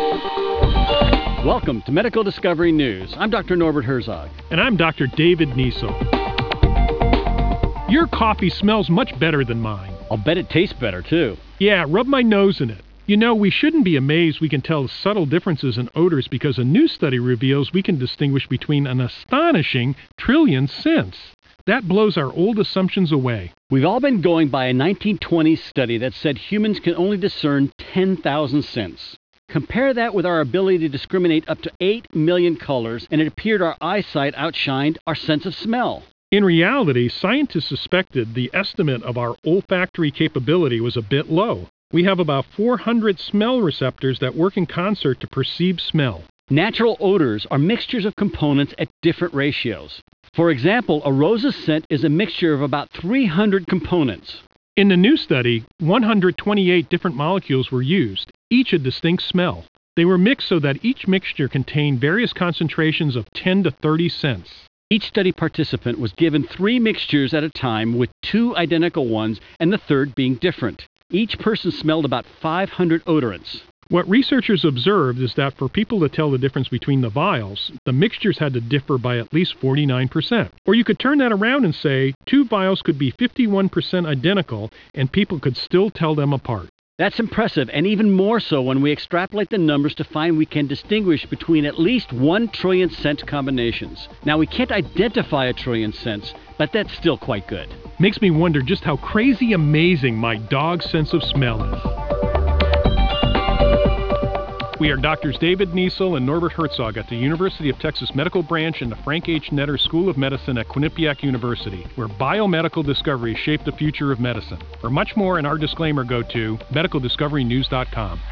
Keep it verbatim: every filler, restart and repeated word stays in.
Welcome to Medical Discovery News. I'm Doctor Norbert Herzog. And I'm Doctor David Niesel. Your coffee smells much better than mine. I'll bet it tastes better, too. Yeah, rub my nose in it. You know, we shouldn't be amazed we can tell subtle differences in odors because a new study reveals we can distinguish between an astonishing trillion scents. That blows our old assumptions away. We've all been going by a nineteen twenties study that said humans can only discern ten thousand scents. Compare that with our ability to discriminate up to eight million colors, and it appeared our eyesight outshined our sense of smell. In reality, scientists suspected the estimate of our olfactory capability was a bit low. We have about four hundred smell receptors that work in concert to perceive smell. Natural odors are mixtures of components at different ratios. For example, a rose's scent is a mixture of about three hundred components. In the new study, one hundred twenty-eight different molecules were used, each a distinct smell. They were mixed so that each mixture contained various concentrations of ten to thirty scents. Each study participant was given three mixtures at a time, with two identical ones and the third being different. Each person smelled about five hundred odorants. What researchers observed is that for people to tell the difference between the vials, the mixtures had to differ by at least forty-nine percent. Or you could turn that around and say two vials could be fifty-one percent identical and people could still tell them apart. That's impressive, and even more so when we extrapolate the numbers to find we can distinguish between at least one trillion scent combinations. Now, we can't identify a trillion scents, but that's still quite good. Makes me wonder just how crazy amazing my dog's sense of smell is. We are Doctors David Niesel and Norbert Herzog at the University of Texas Medical Branch and the Frank H. Netter School of Medicine at Quinnipiac University, where biomedical discoveries shape the future of medicine. For much more and our disclaimer, go to medical discovery news dot com.